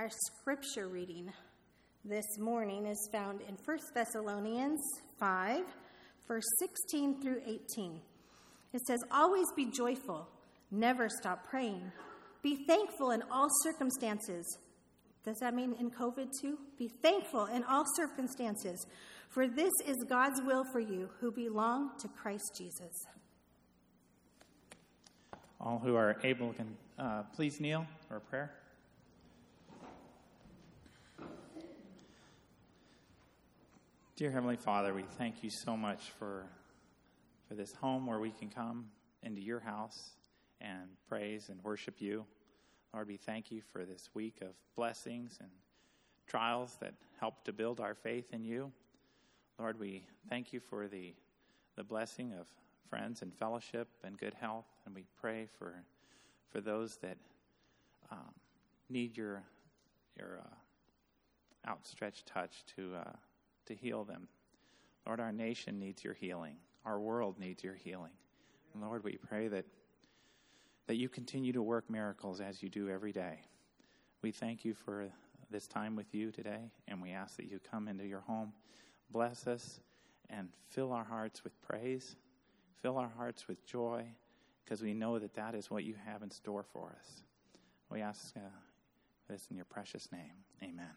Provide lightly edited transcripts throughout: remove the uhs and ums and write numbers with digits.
Our scripture reading this morning is found in 1 Thessalonians 5, verse 16 through 18. It says, "Always be joyful, never stop praying. Be thankful in all circumstances." Does that mean in COVID too? Be thankful in all circumstances, for this is God's will for you who belong to Christ Jesus. All who are able can please kneel for a prayer. Dear Heavenly Father, we thank you so much for this home where we can come into your house and praise and worship you. Lord, we thank you for this week of blessings and trials that help to build our faith in you. Lord, we thank you for the blessing of friends and fellowship and good health, and we pray for those that need your outstretched touch to heal them. Lord, our nation needs your healing. Our world needs your healing. And Lord, we pray that you continue to work miracles as you do every day. We thank you for this time with you today, and we ask that you come into your home, bless us, and fill our hearts with praise, fill our hearts with joy, because we know that is what you have in store for us. We ask this in your precious name. Amen.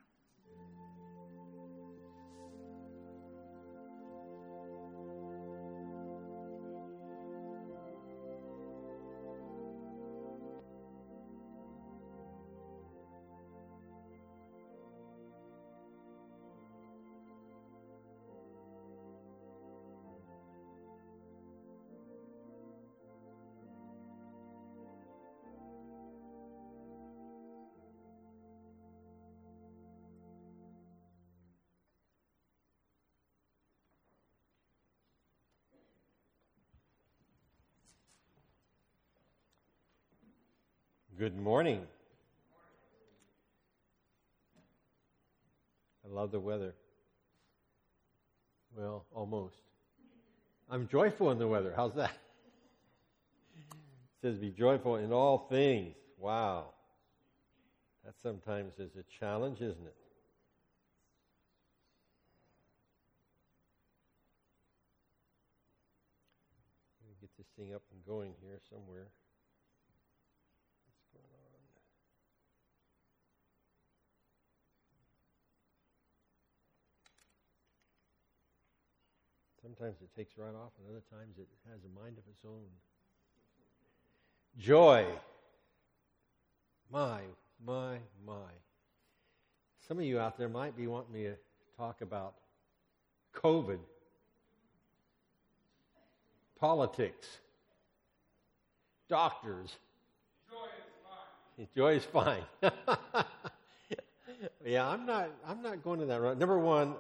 Good morning. I love the weather. Well, almost. I'm joyful in the weather. How's that? It says be joyful in all things. Wow. That sometimes is a challenge, isn't it? Let me get this thing up and going here somewhere. Sometimes it takes right off, and other times it has a mind of its own. Joy. My. Some of you out there might be wanting me to talk about COVID, politics, doctors. Joy is fine. Yeah, I'm not going to that road. Number one,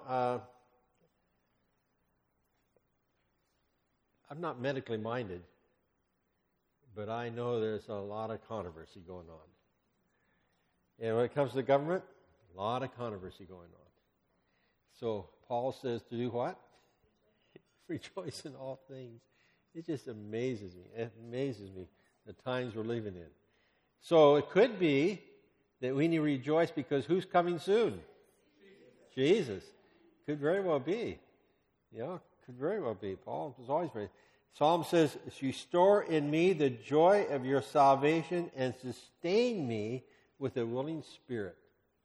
I'm not medically minded, but I know there's a lot of controversy going on. And when it comes to the government, a lot of controversy going on. So Paul says to do what? Rejoice in all things. It just amazes me. It amazes me the times we're living in. So it could be that we need to rejoice because who's coming soon? Jesus. Could very well be. Yeah. Could very well be. Paul was always very. Psalm says, "Restore in me the joy of your salvation and sustain me with a willing spirit."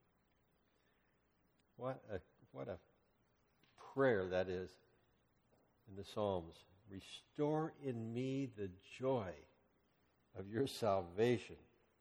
What a prayer that is in the Psalms. Restore in me the joy of your salvation.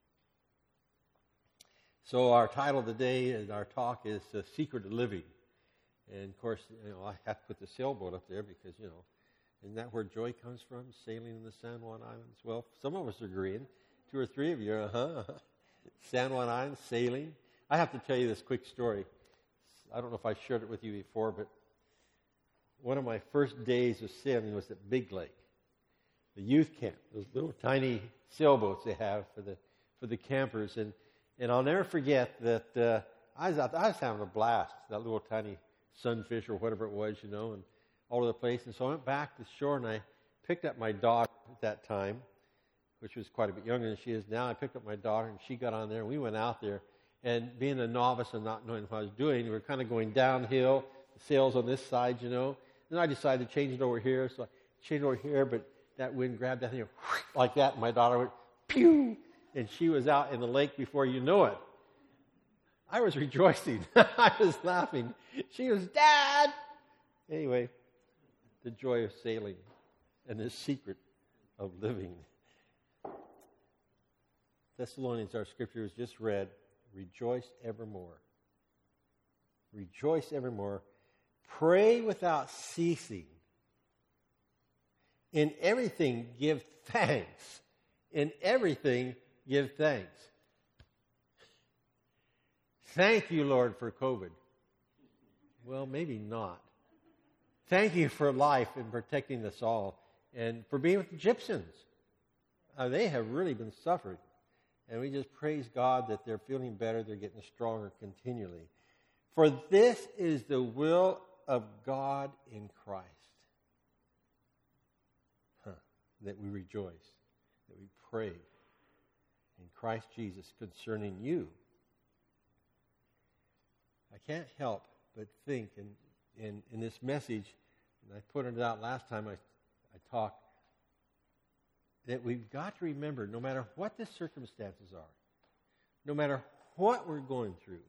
So our title today and our talk is The Secret of Living. And, of course, I have to put the sailboat up there because, isn't that where joy comes from? Sailing in the San Juan Islands? Well, some of us are agreeing. 2 or 3 of you, San Juan Islands, sailing. I have to tell you this quick story. I don't know if I shared it with you before, but one of my first days of sailing was at Big Lake, the youth camp, those little tiny sailboats they have for the campers. And I'll never forget that I was having a blast, that little tiny sunfish or whatever it was, and all over the place. And so I went back to the shore and I picked up my daughter at that time, which was quite a bit younger than she is now. I picked up my daughter and she got on there and we went out there. And being a novice and not knowing what I was doing, we were kind of going downhill, the sails on this side, you know. Then I decided to change it over here, so I changed it over here, but that wind grabbed that thing like that, and my daughter went, pew! And she was out in the lake before you know it. I was rejoicing. I was laughing. She was, Dad! Anyway, the joy of sailing and the secret of living. Thessalonians, our scripture was just read. Rejoice evermore. Rejoice evermore. Pray without ceasing. In everything, give thanks. In everything, give thanks. Thank you, Lord, for COVID. Well, maybe not. Thank you for life and protecting us all, and for being with the Egyptians. They have really been suffering. And we just praise God that they're feeling better, they're getting stronger continually. For this is the will of God in Christ. That we rejoice, that we pray in Christ Jesus concerning you. I can't help but think, in this message, and I put it out last time I talked, that we've got to remember, no matter what the circumstances are, no matter what we're going through,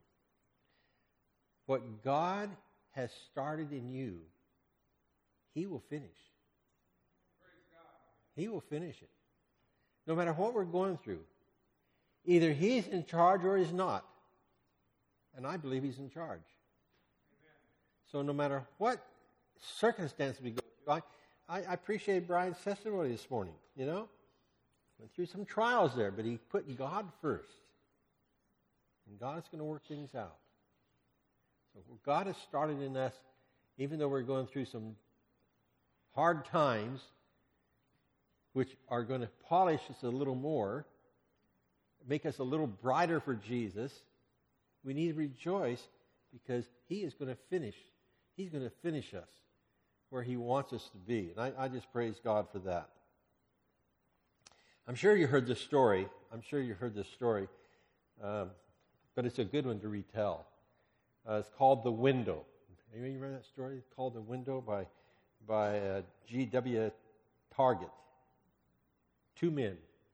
what God has started in you, He will finish. He will finish it. No matter what we're going through, either He's in charge or He's not. And I believe He's in charge. So no matter what circumstances we go through, I appreciate Brian's testimony this morning, you know. Went through some trials there, but he put God first. And God is going to work things out. So God has started in us, even though we're going through some hard times, which are going to polish us a little more, make us a little brighter for Jesus, we need to rejoice because He is going to finish. He's going to finish us where He wants us to be. And I just praise God for that. I'm sure you heard this story. But it's a good one to retell. It's called The Window. Anybody remember that story? It's called The Window by G.W. Target. Two men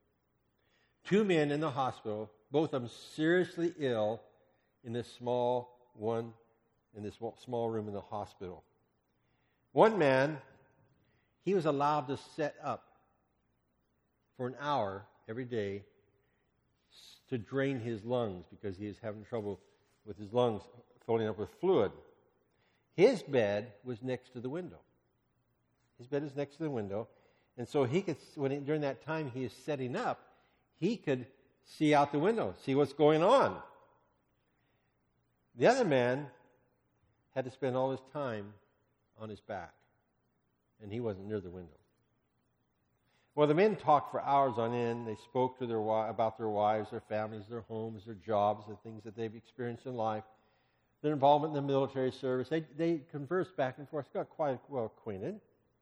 in the hospital, both of them seriously ill in this small room in the hospital. One man, he was allowed to set up for an hour every day to drain his lungs because he was having trouble with his lungs filling up with fluid. His bed was next to the window. And so he could, during that time he is setting up, he could see out the window, see what's going on. The other man had to spend all his time on his back, and he wasn't near the window. Well, the men talked for hours on end. They spoke to about their wives, their families, their homes, their jobs, the things that they've experienced in life, their involvement in the military service. They conversed back and forth, got quite well acquainted,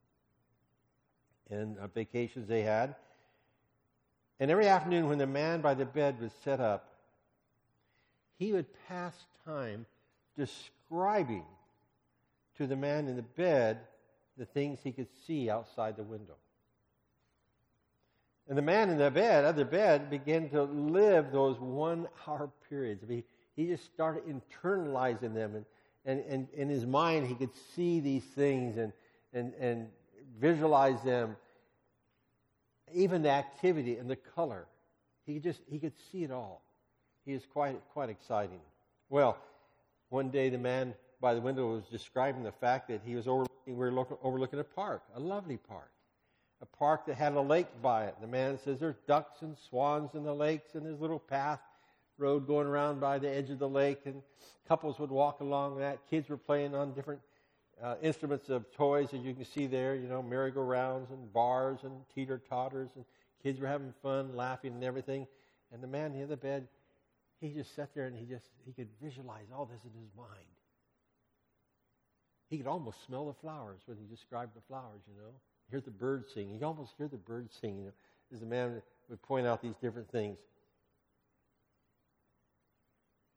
and vacations they had. And every afternoon when the man by the bed was set up, he would pass time describing to the man in the bed the things he could see outside the window. And the man in the other bed, began to live those 1 hour periods. I mean, he just started internalizing them, and in his mind he could see these things and visualize them. Even the activity and the color, he could see it all. He was quite exciting. Well, one day the man by the window was describing the fact that we were overlooking a park, a lovely park. A park that had a lake by it. The man says there's ducks and swans in the lakes, and there's a little path road going around by the edge of the lake, and couples would walk along that. Kids were playing on different instruments of toys that you can see there, you know, merry-go-rounds and bars and teeter-totters, and kids were having fun, laughing and everything. And the man near the bed, he just sat there and he could visualize all this in his mind. He could almost smell the flowers when he described the flowers, you know. Hear the birds sing. You can almost hear the birds sing, you know, as the man would point out these different things.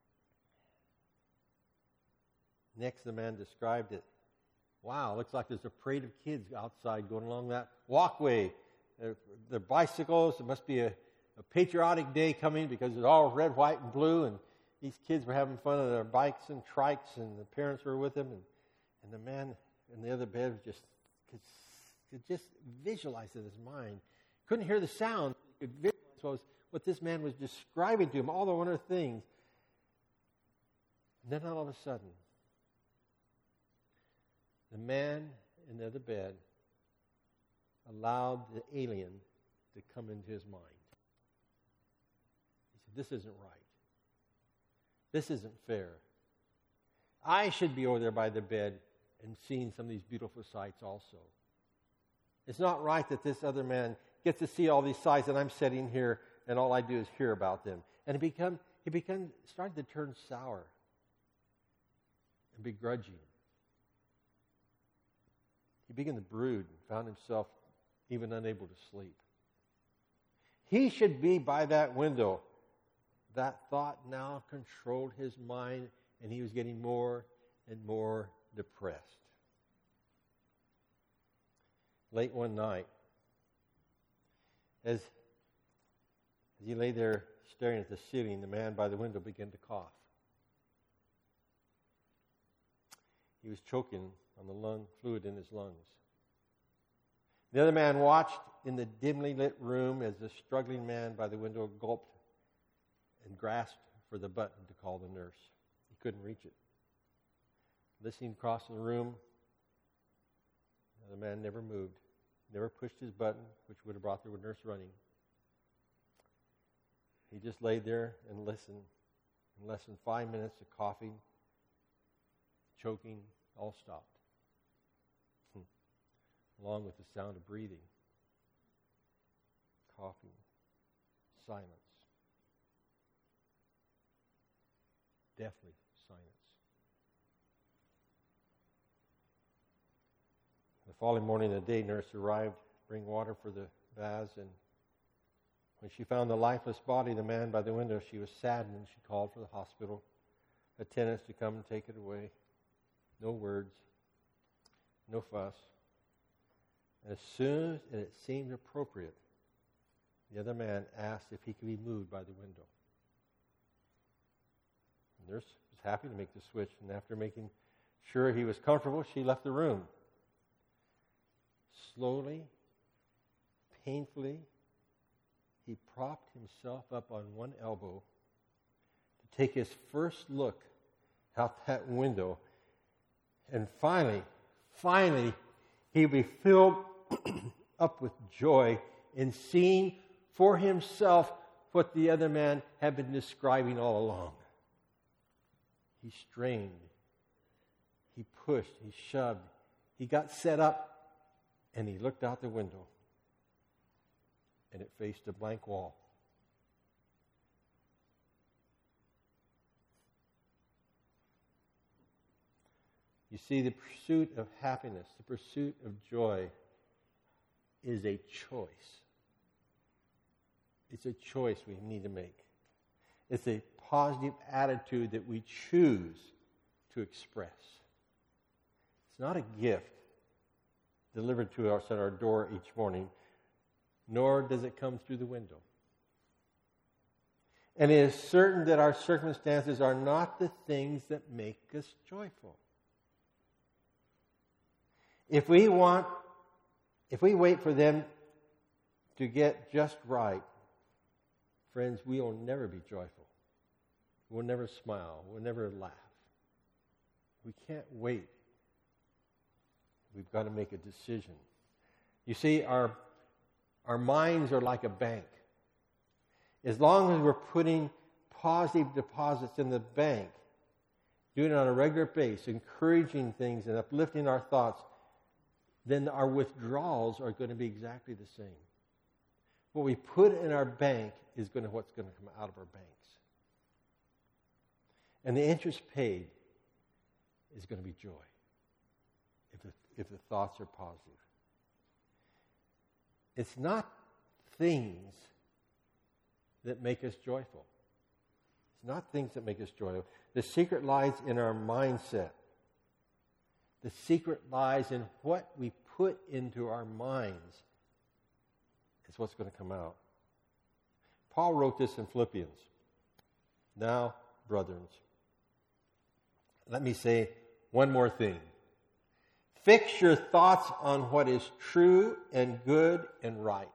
Next, the man described it. Wow, looks like there's a parade of kids outside going along that walkway. They're bicycles. It must be a patriotic day coming because it's all red, white, and blue. And these kids were having fun on their bikes and trikes, and the parents were with them. And the man in the other bed could just visualize it in his mind. Couldn't hear the sound. He could visualize what this man was describing to him, all the wonderful things. And then all of a sudden, the man in the other bed allowed the alien to come into his mind. He said, this isn't right. This isn't fair. I should be over there by the bed and seeing some of these beautiful sights also. It's not right that this other man gets to see all these sights and I'm sitting here and all I do is hear about them. And he started to turn sour and begrudging. He began to brood and found himself even unable to sleep. He should be by that window. That thought now controlled his mind, and he was getting more and more depressed. Late one night, as he lay there staring at the ceiling, the man by the window began to cough. He was choking on the lung fluid in his lungs. The other man watched in the dimly lit room as the struggling man by the window gulped and grasped for the button to call the nurse. He couldn't reach it. Listening across the room, the man never moved, never pushed his button, which would have brought the nurse running. He just laid there and listened. In less than 5 minutes, the coughing, choking, all stopped, along with the sound of breathing, coughing, silence, deathly silence. The following morning, the day nurse arrived to bring water for the baths, and when she found the lifeless body of the man by the window, she was saddened, and she called for the hospital attendants to come and take it away. No words, no fuss. And as soon as it seemed appropriate, the other man asked if he could be moved by the window. The nurse was happy to make the switch, and after making sure he was comfortable, she left the room. Slowly, painfully, he propped himself up on one elbow to take his first look out that window. And finally, he would be filled up with joy in seeing for himself what the other man had been describing all along. He strained, he pushed, he shoved, he got set up, and he looked out the window, and it faced a blank wall. You see, the pursuit of happiness, the pursuit of joy is a choice. It's a choice we need to make. It's a positive attitude that we choose to express. It's not a gift delivered to us at our door each morning, nor does it come through the window. And it is certain that our circumstances are not the things that make us joyful. If we wait for them to get just right, friends, we will never be joyful. We'll never smile. We'll never laugh. We can't wait. We've got to make a decision. You see, our minds are like a bank. As long as we're putting positive deposits in the bank, doing it on a regular basis, encouraging things and uplifting our thoughts, then our withdrawals are going to be exactly the same. What we put in our bank is what's going to come out of our banks. And the interest paid is going to be joy if the thoughts are positive. It's not things that make us joyful. It's not things that make us joyful. The secret lies in our mindset. The secret lies in what we put into our minds. It's what's going to come out. Paul wrote this in Philippians. Now, brethren, let me say one more thing. Fix your thoughts on what is true and good and right.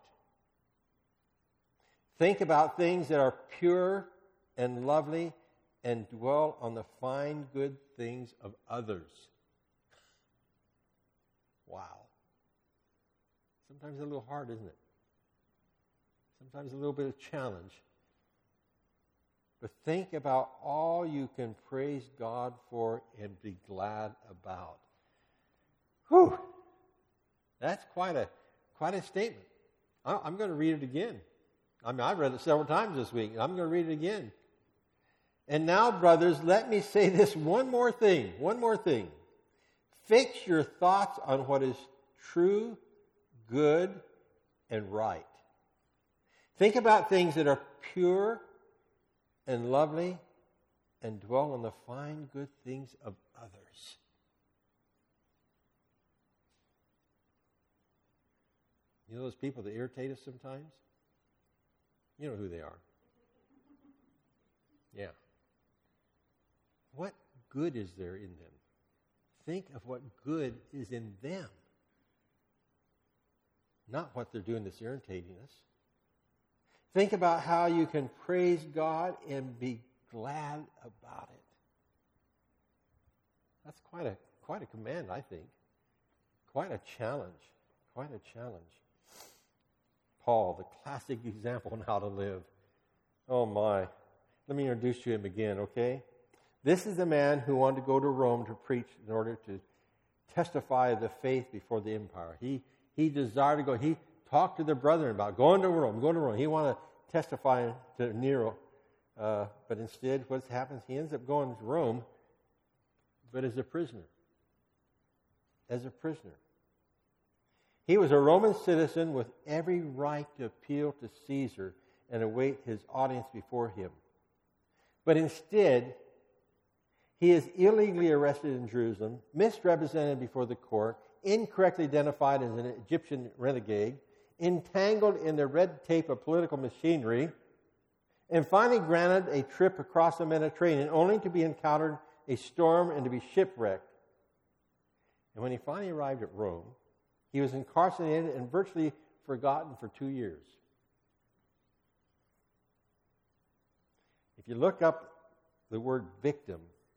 Think about things that are pure and lovely, and dwell on the fine, good things of others. Wow. Sometimes a little hard, isn't it? Sometimes a little bit of challenge. But think about all you can praise God for and be glad about. Whew. That's quite a statement. I'm going to read it again. I've read it several times this week. I'm going to read it again. And now, brothers, let me say this one more thing. Fix your thoughts on what is true, good, and right. Think about things that are pure and lovely, and dwell on the fine, good things of others. You know those people that irritate us sometimes? You know who they are. Yeah. What good is there in them? Think of what good is in them. Not what they're doing that's irritating us. Think about how you can praise God and be glad about it. That's quite a command, I think. Quite a challenge. Paul, the classic example on how to live. Oh my. Let me introduce you to him again, okay? This is the man who wanted to go to Rome to preach in order to testify the faith before the empire. He desired to go. He talked to the brethren about going to Rome. He wanted to testify to Nero. But instead, what happens, he ends up going to Rome, but as a prisoner. He was a Roman citizen with every right to appeal to Caesar and await his audience before him. But instead, he is illegally arrested in Jerusalem, misrepresented before the court, incorrectly identified as an Egyptian renegade, entangled in the red tape of political machinery, and finally granted a trip across the Mediterranean, only to be encountered a storm and to be shipwrecked. And when he finally arrived at Rome, he was incarcerated and virtually forgotten for 2 years. If you look up the word victim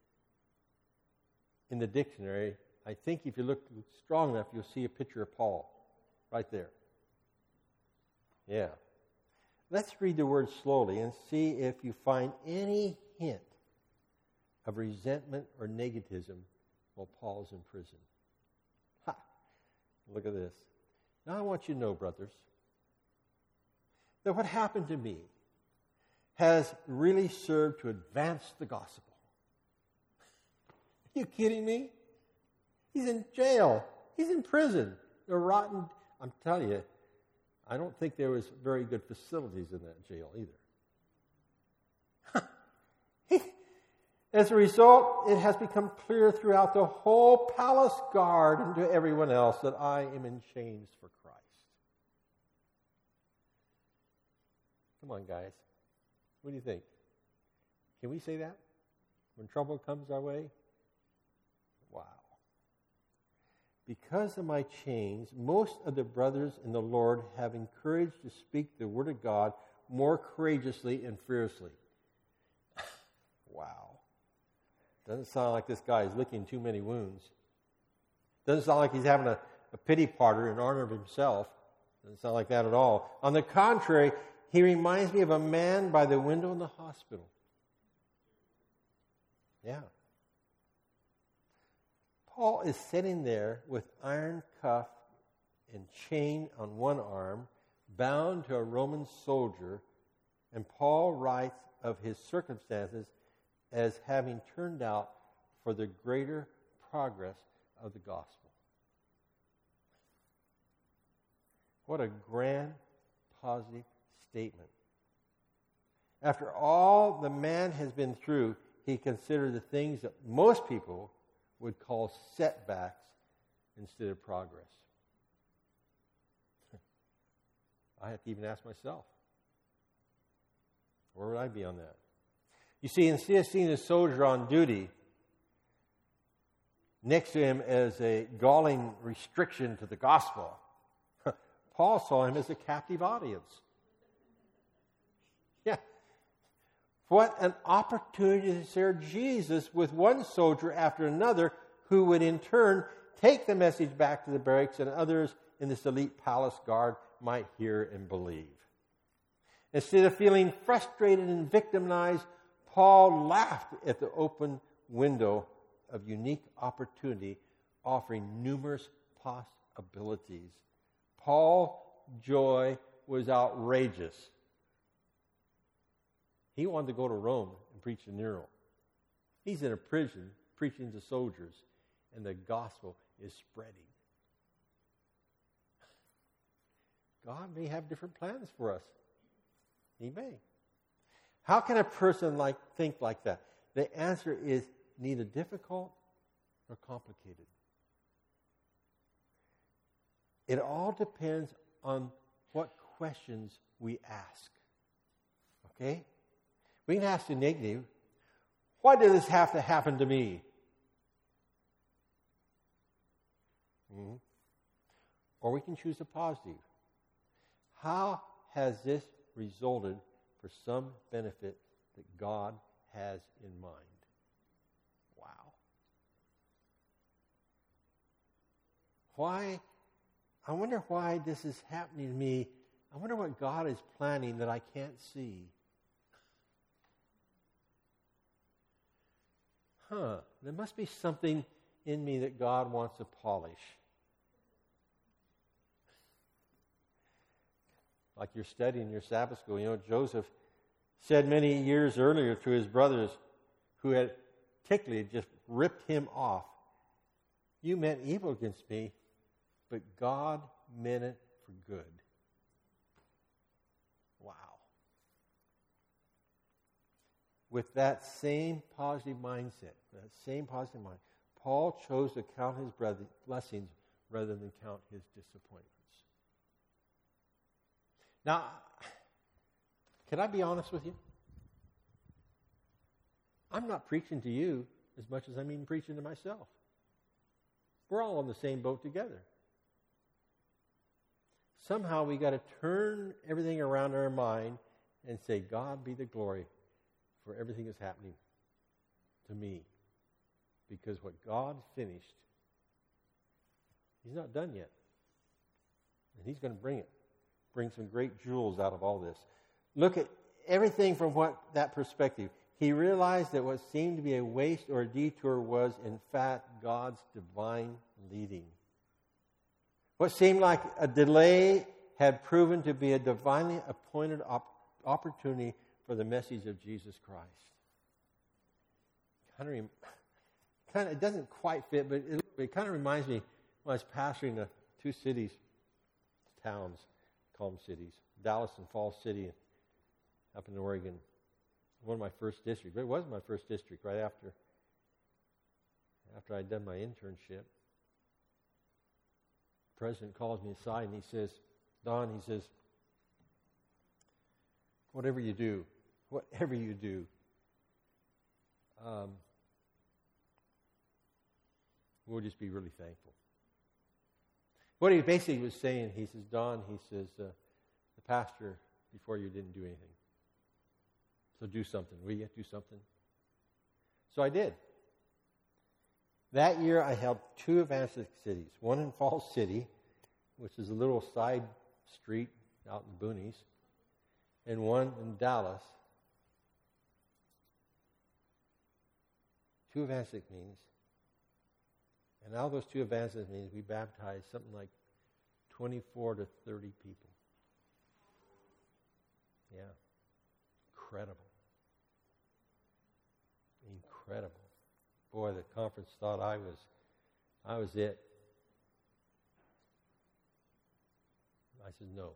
in the dictionary, I think if you look strong enough, you'll see a picture of Paul right there. Yeah. Let's read the word slowly and see if you find any hint of resentment or negativism while Paul's in prison. Ha! Look at this. Now I want you to know, brothers, that what happened to me has really served to advance the gospel. Are you kidding me? He's in jail. He's in prison. They're rotten. I'm telling you, I don't think there was very good facilities in that jail either. As a result, it has become clear throughout the whole palace guard and to everyone else that I am in chains for Christ. Come on, guys. What do you think? Can we say that when trouble comes our way? Wow. Because of my chains, most of the brothers in the Lord have encouraged to speak the word of God more courageously and fiercely. Wow. Doesn't sound like this guy is licking too many wounds. Doesn't sound like he's having a pity party in honor of himself. Doesn't sound like that at all. On the contrary, he reminds me of a man by the window in the hospital. Yeah. Paul is sitting there with iron cuff and chain on one arm, bound to a Roman soldier, and Paul writes of his circumstances as having turned out for the greater progress of the gospel. What a grand, positive statement. After all the man has been through, he considered the things that most people would call setbacks instead of progress. I have to even ask myself, where would I be on that? You see, instead of seeing a soldier on duty next to him as a galling restriction to the gospel, Paul saw him as a captive audience. Yeah. What an opportunity to share Jesus with one soldier after another who would in turn take the message back to the barracks and others in this elite palace guard might hear and believe. Instead of feeling frustrated and victimized, Paul laughed at the open window of unique opportunity, offering numerous possibilities. Paul's joy was outrageous. He wanted to go to Rome and preach to Nero. He's in a prison preaching to soldiers, and the gospel is spreading. God may have different plans for us. He may. How can a person think like that? The answer is neither difficult nor complicated. It all depends on what questions we ask. Okay? We can ask the negative, why did this have to happen to me? Or we can choose a positive. How has this resulted for some benefit that God has in mind? Wow. I wonder why this is happening to me. I wonder what God is planning that I can't see. There must be something in me that God wants to polish. Like you're studying your Sabbath school. Joseph said many years earlier to his brothers who had particularly just ripped him off, you meant evil against me, but God meant it for good. Wow. With that same positive mindset, Paul chose to count his blessings rather than count his disappointments. Now, can I be honest with you? I'm not preaching to you as much as I'm even preaching to myself. We're all on the same boat together. Somehow we got to turn everything around in our mind and say, God be the glory for everything that's happening to me. Because what God finished, He's not done yet. And He's going to bring some great jewels out of all this. Look at everything from that perspective. He realized that what seemed to be a waste or a detour was, in fact, God's divine leading. What seemed like a delay had proven to be a divinely appointed opportunity for the message of Jesus Christ. It doesn't quite fit, but it kind of reminds me when I was pastoring two towns, call them cities, Dallas and Falls City up in Oregon. One of my first districts. But it was my first district right after I'd done my internship. The president calls me aside and he says, Don, he says, whatever you do, we'll just be really thankful. What he basically was saying, he says, Don, he says, the pastor before you didn't do anything. So do something. Will you do something? So I did. That year I held 2 evangelistic cities. One in Falls City, which is a little side street out in the boonies, and one in Dallas. 2 evangelistic meetings. And out of those 2 evangelistic meetings, we baptized something like 24 to 30 people. Yeah. Incredible. Boy, the conference thought I was it. I said, no.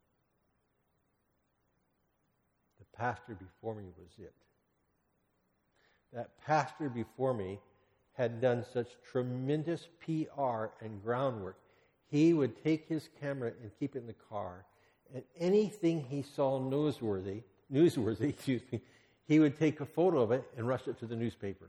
The pastor before me was it. That pastor before me had done such tremendous PR and groundwork. He would take his camera and keep it in the car, and anything he saw newsworthy, he would take a photo of it and rush it to the newspaper.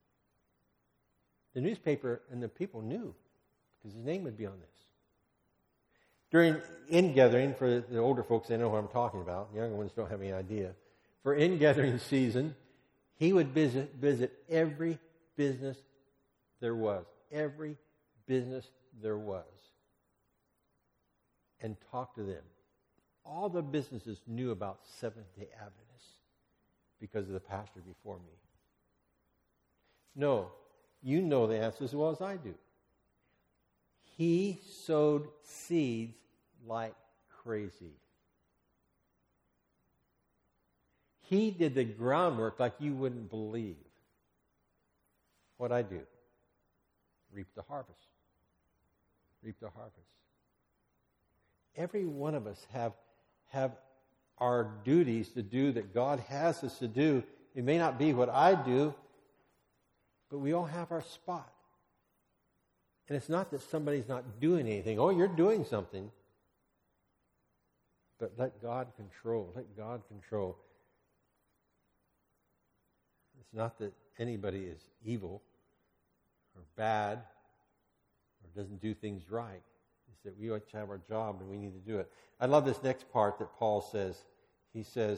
The newspaper and the people knew, because his name would be on this. During ingathering, for the older folks, they know what I'm talking about. The younger ones don't have any idea. For ingathering season, he would visit every business there was. Every business there was. And talk to them. All the businesses knew about Seventh-day Adventists because of the pastor before me. No, you know the answer as well as I do. He sowed seeds like crazy. He did the groundwork like you wouldn't believe. What'd I do? Reap the harvest. Reap the harvest. Every one of us have our duties to do that God has us to do. It may not be what I do, but we all have our spot. And it's not that somebody's not doing anything. Oh, you're doing something. But let God control. Let God control. It's not that anybody is evil or bad or doesn't do things right. It's that we ought to have our job and we need to do it. I love this next part that Paul says. He says,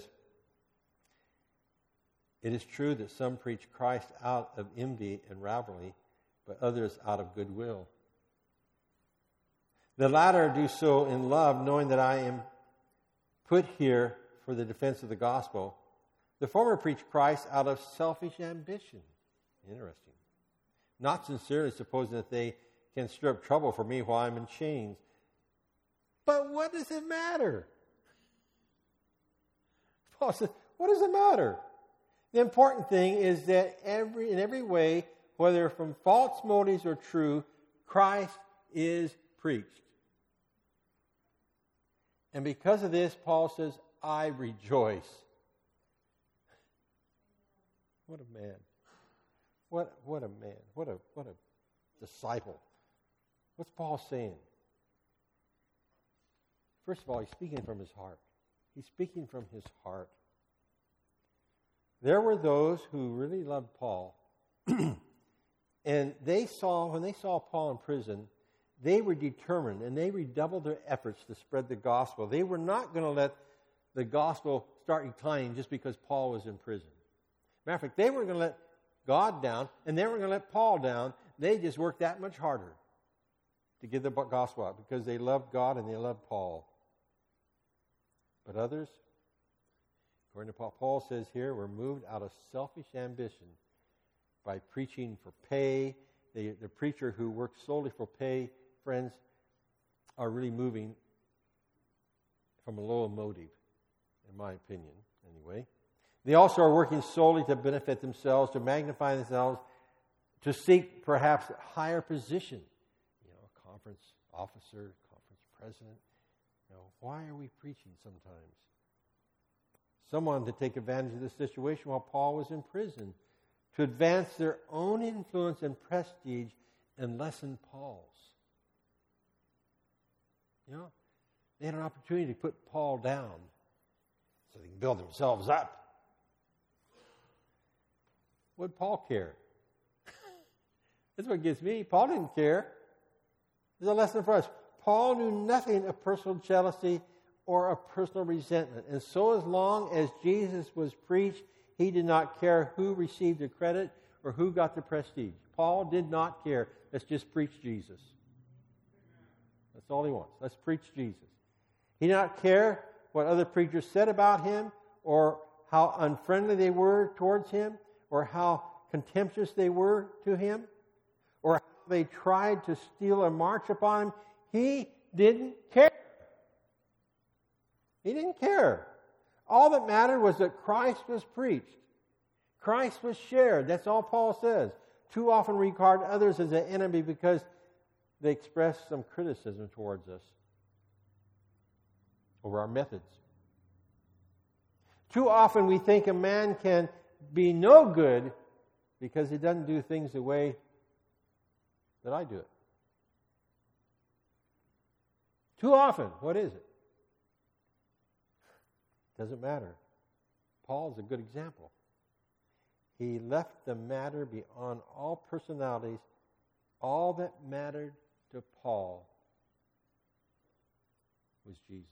"It is true that some preach Christ out of envy and rivalry, but others out of goodwill. The latter do so in love, knowing that I am put here for the defense of the gospel. The former preach Christ out of selfish ambition." Interesting. "Not sincerely supposing that they can stir up trouble for me while I'm in chains. But what does it matter?" Paul says, what does it matter? The important thing is that in every way, whether from false motives or true, Christ is preached. And because of this, Paul says, I rejoice. What a man. What a man. What a disciple. What's Paul saying? First of all, he's speaking from his heart. He's speaking from his heart. There were those who really loved Paul. And when they saw Paul in prison, they were determined and they redoubled their efforts to spread the gospel. They were not going to let the gospel start declining just because Paul was in prison. Matter of fact, they weren't going to let God down and they weren't going to let Paul down. They just worked that much harder to get the gospel out because they loved God and they loved Paul. But others, according to Paul says here, were moved out of selfish ambition by preaching for pay. The preacher who works solely for pay, friends, are really moving from a low motive, in my opinion, anyway. They also are working solely to benefit themselves, to magnify themselves, to seek perhaps a higher position. Conference officer, conference president. Why are we preaching sometimes? Someone to take advantage of this situation while Paul was in prison, to advance their own influence and prestige and lessen Paul's. They had an opportunity to put Paul down so they can build themselves up. Would Paul care? That's what gets me. Paul didn't care. There's a lesson for us. Paul knew nothing of personal jealousy or of personal resentment. And so as long as Jesus was preached, he did not care who received the credit or who got the prestige. Paul did not care. Let's just preach Jesus. That's all he wants. Let's preach Jesus. He did not care what other preachers said about him or how unfriendly they were towards him or how contemptuous they were to him or how they tried to steal a march upon him. He didn't care. He didn't care. All that mattered was that Christ was preached. Christ was shared. That's all Paul says. Too often we regard others as an enemy because they express some criticism towards us over our methods. Too often we think a man can be no good because he doesn't do things the way that I do it? Too often. What is it? Doesn't matter. Paul's a good example. He left the matter beyond all personalities. All that mattered to Paul was Jesus.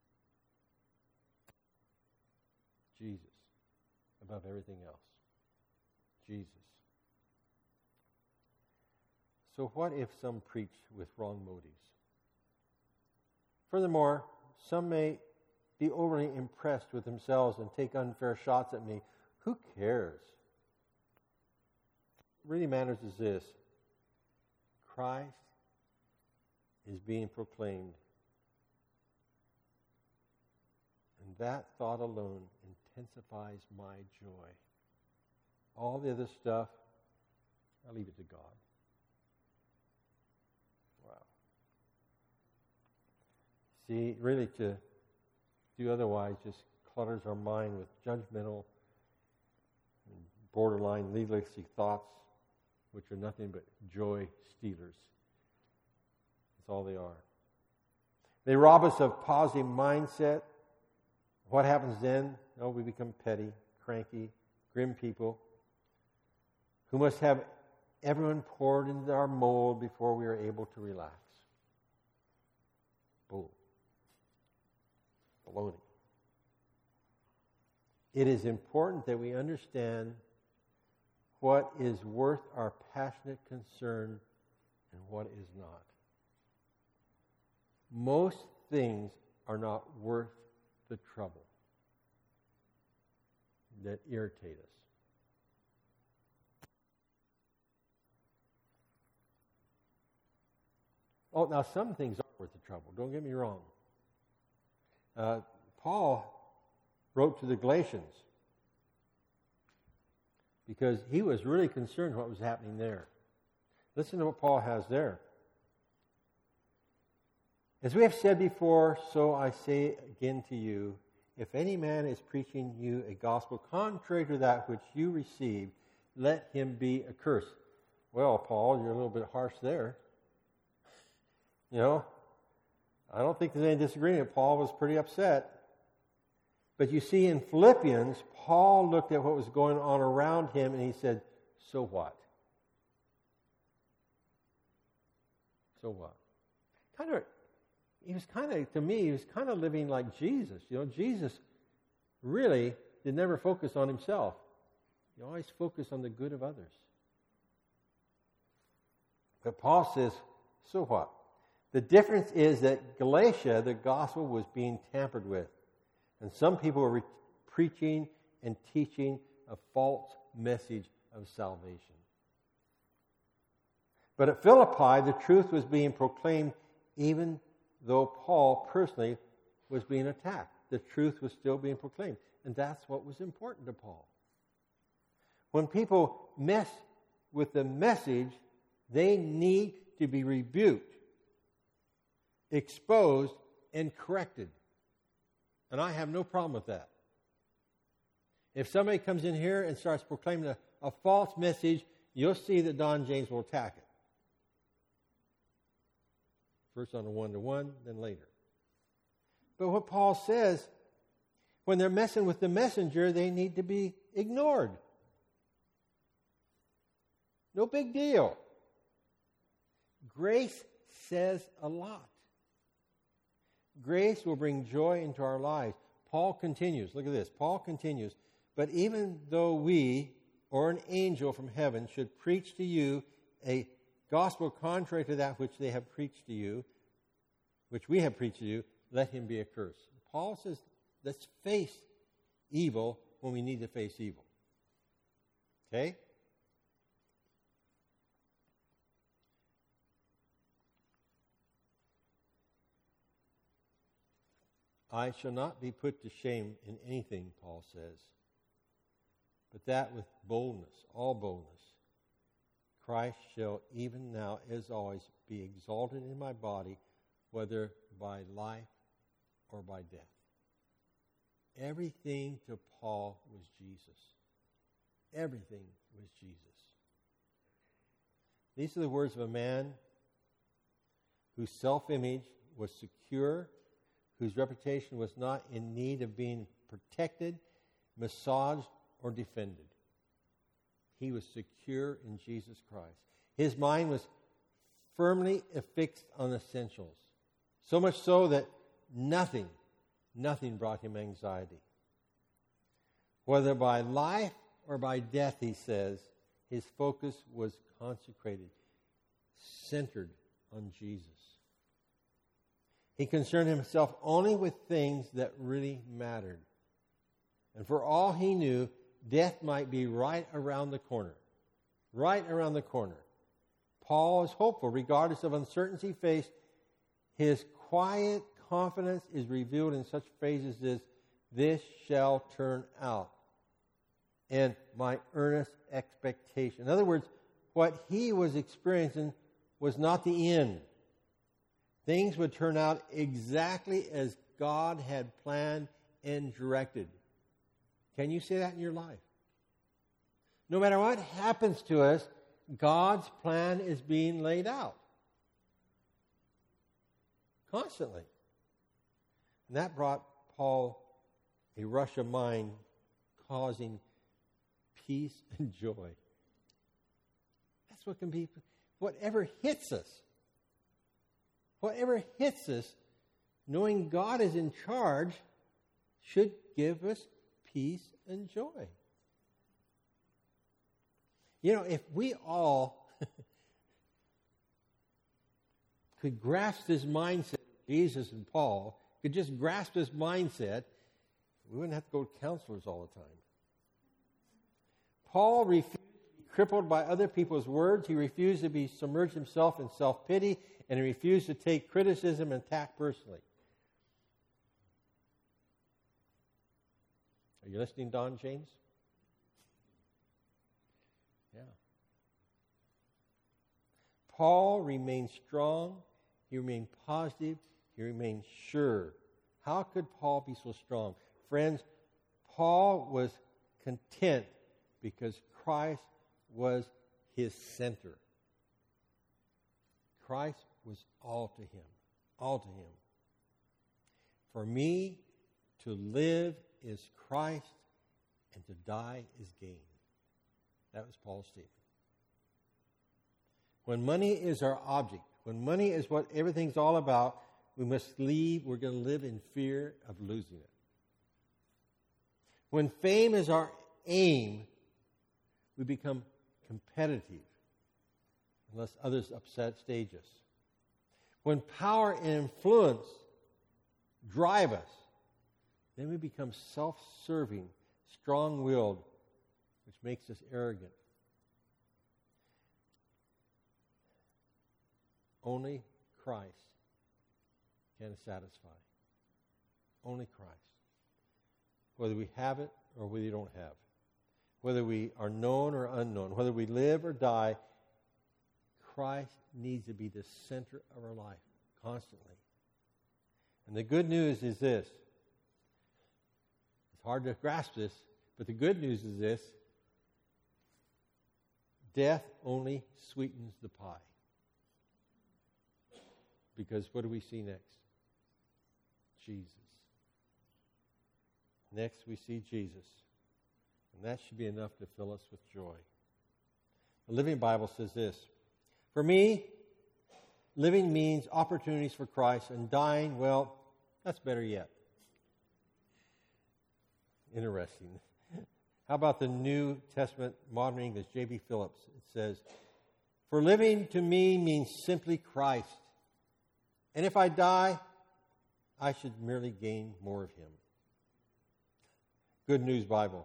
Jesus above everything else. Jesus. So what if some preach with wrong motives? Furthermore, some may be overly impressed with themselves and take unfair shots at me. Who cares? What really matters is this. Christ is being proclaimed. And that thought alone intensifies my joy. All the other stuff, I'll leave it to God. Wow. See, really to do otherwise just clutters our mind with judgmental and borderline legalistic thoughts, which are nothing but joy stealers. That's all they are. They rob us of positive mindset. What happens then? Oh, we become petty, cranky, grim people who must have everyone poured into our mold before we are able to relax. Boom. Baloney. It is important that we understand what is worth our passionate concern and what is not. Most things are not worth the trouble that irritate us. Oh, now some things are worth the trouble. Don't get me wrong. Paul wrote to the Galatians because he was really concerned what was happening there. Listen to what Paul has there. As we have said before, so I say again to you, if any man is preaching you a gospel contrary to that which you received, let him be accursed. Well, Paul, you're a little bit harsh there. You know, I don't think there's any disagreement. Paul was pretty upset. But you see, in Philippians, Paul looked at what was going on around him and he said, so what? So what? He was kind of living like Jesus. You know, Jesus really did never focus on himself. He always focused on the good of others. But Paul says, so what? The difference is that Galatia, the gospel was being tampered with. And some people were preaching and teaching a false message of salvation. But at Philippi, the truth was being proclaimed even though Paul personally was being attacked. The truth was still being proclaimed. And that's what was important to Paul. When people mess with the message, they need to be rebuked, exposed, and corrected. And I have no problem with that. If somebody comes in here and starts proclaiming a false message, you'll see that Don James will attack it. First on a one-to-one, then later. But what Paul says, when they're messing with the messenger, they need to be ignored. No big deal. Grace says a lot. Grace will bring joy into our lives. Paul continues, look at this. Paul continues, but even though we, or an angel from heaven, should preach to you a gospel contrary to that which they have preached to you, which we have preached to you, let him be accursed. Paul says, let's face evil when we need to face evil. Okay? I shall not be put to shame in anything, Paul says, but that with boldness, all boldness, Christ shall even now, as always, be exalted in my body, whether by life or by death. Everything to Paul was Jesus. Everything was Jesus. These are the words of a man whose self-image was secure, whose reputation was not in need of being protected, massaged, or defended. He was secure in Jesus Christ. His mind was firmly affixed on essentials, so much so that nothing brought him anxiety. Whether by life or by death, he says, his focus was consecrated, centered on Jesus. He concerned himself only with things that really mattered. And for all he knew, death might be right around the corner. Right around the corner. Paul is hopeful, regardless of uncertainty faced. His quiet confidence is revealed in such phrases as, "This shall turn out," and "my earnest expectation." In other words, what he was experiencing was not the end. Things would turn out exactly as God had planned and directed. Can you say that in your life? No matter what happens to us, God's plan is being laid out. Constantly. And that brought Paul a rush of mind, causing peace and joy. That's what can be, whatever hits us, knowing God is in charge should give us peace and joy. You know, if we all could grasp this mindset, Jesus and Paul could just grasp this mindset, we wouldn't have to go to counselors all the time. Paul refused to be crippled by other people's words. He refused to be submerged himself in self-pity, and he refused to take criticism and attack personally. Are you listening, Don James? Yeah. Paul remained strong. He remained positive. He remained sure. How could Paul be so strong? Friends, Paul was content because Christ was his center. Christ was all to him. All to him. For me, to live is Christ, and to die is gain. That was Paul's statement. When money is our object, when money is what everything's all about, we're going to live in fear of losing it. When fame is our aim, we become competitive unless others upstage us. When power and influence drive us, then we become self-serving, strong-willed, which makes us arrogant. Only Christ can satisfy. Only Christ. Whether we have it or whether we don't have. Whether we are known or unknown. Whether we live or die, Christ needs to be the center of our life constantly. And the good news is this. It's hard to grasp this, but the good news is this. Death only sweetens the pie. Because what do we see next? Jesus. Next we see Jesus. And that should be enough to fill us with joy. The Living Bible says this. For me, living means opportunities for Christ, and dying, well, that's better yet. Interesting. How about the New Testament Modern English, J.B. Phillips? It says, for living to me means simply Christ. And if I die, I should merely gain more of him. Good News Bible.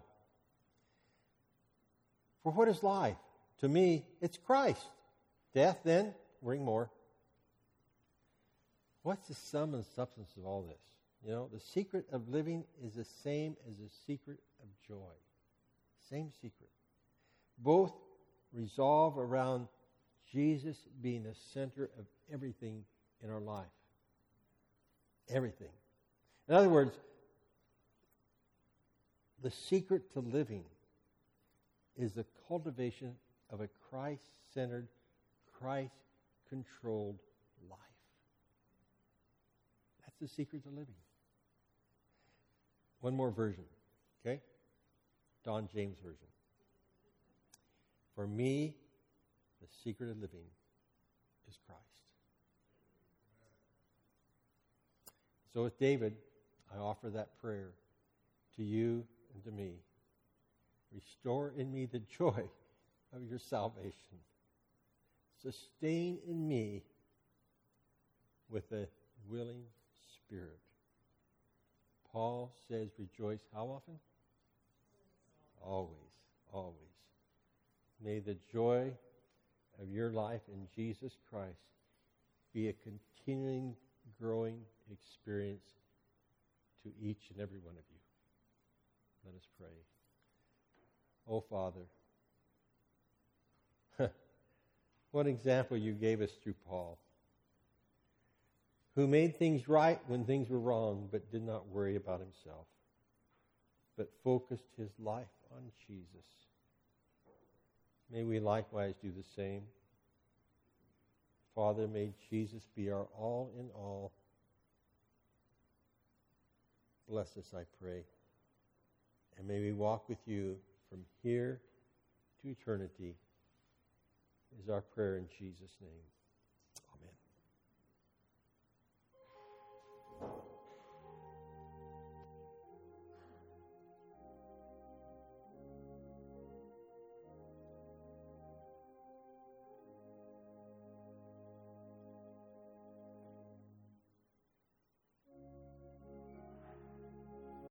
For what is life? To me, it's Christ. Death, then, bring more. What's the sum and substance of all this? You know, the secret of living is the same as the secret of joy. Same secret. Both resolve around Jesus being the center of everything in our life. Everything. In other words, the secret to living is the cultivation of a Christ-centered, Christ-controlled life. That's the secret to living. One more version, okay? Don James version. For me, the secret of living is Christ. So with David, I offer that prayer to you and to me. Restore in me the joy of your salvation. Sustain in me with a willing spirit. Paul says, rejoice how often? Always, always. May the joy of your life in Jesus Christ be a continuing, growing experience to each and every one of you. Let us pray. Oh, Father, what example you gave us through Paul, who made things right when things were wrong, but did not worry about himself, but focused his life on Jesus. May we likewise do the same. Father, may Jesus be our all in all. Bless us, I pray. And may we walk with you from here to eternity, is our prayer in Jesus' name.